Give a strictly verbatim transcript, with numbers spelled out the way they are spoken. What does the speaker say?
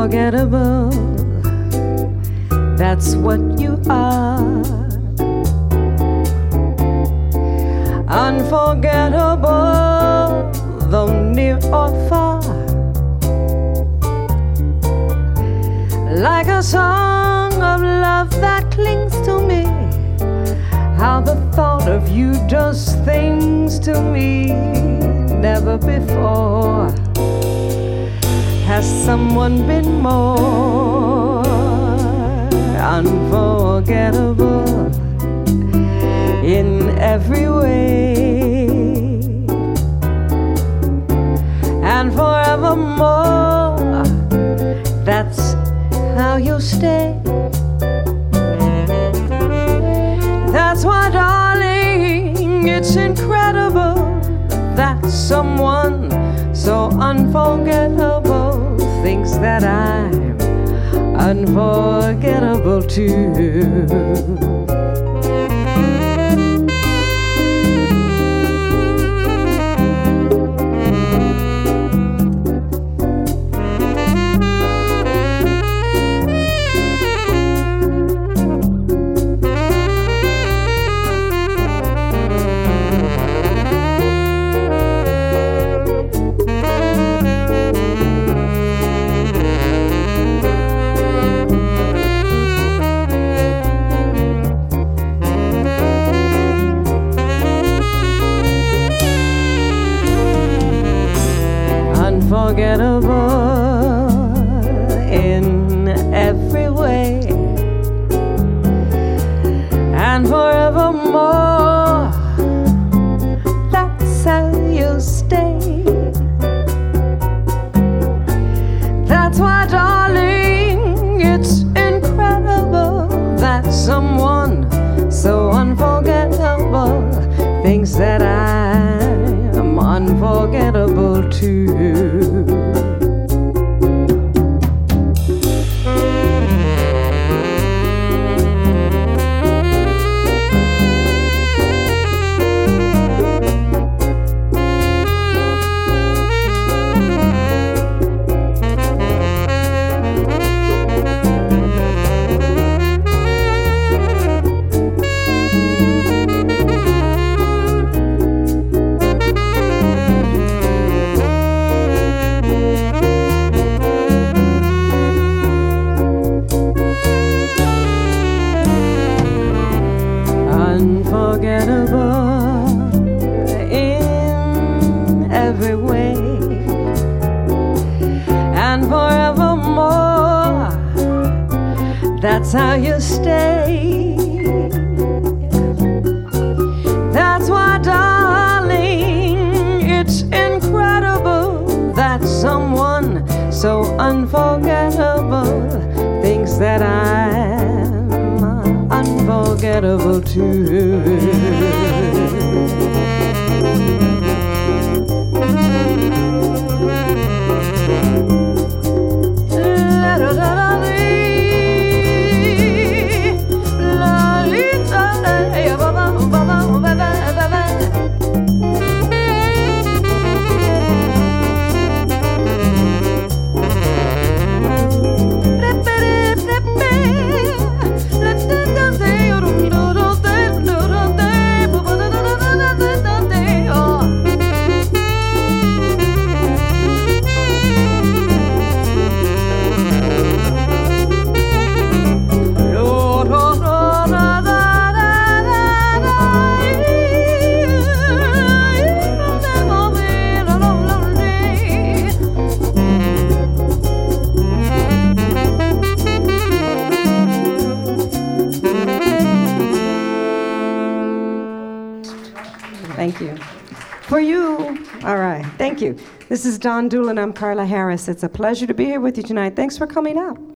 Unforgettable, that's what you are. Unforgettable, though near or far. Like a song of love that clings to me. How the thought of you does things to me. Never before has someone been more unforgettable in every way, and forevermore, that's how you stay. That's why, darling, it's incredible that someone so unforgettable thinks that I'm unforgettable too. Unforgettable in every way, and forevermore, that's how you stay. That's why, darling, it's incredible that someone so unforgettable thinks that I'm unforgettable too. Unforgettable in every way, and forevermore, that's how you stay. That's why, darling, it's incredible that someone so unforgettable thinks that I'm unforgettable too. Thank you. For you, all right, thank you. This is Don Doolin, I'm Carla Harris. It's a pleasure to be here with you tonight. Thanks for coming out.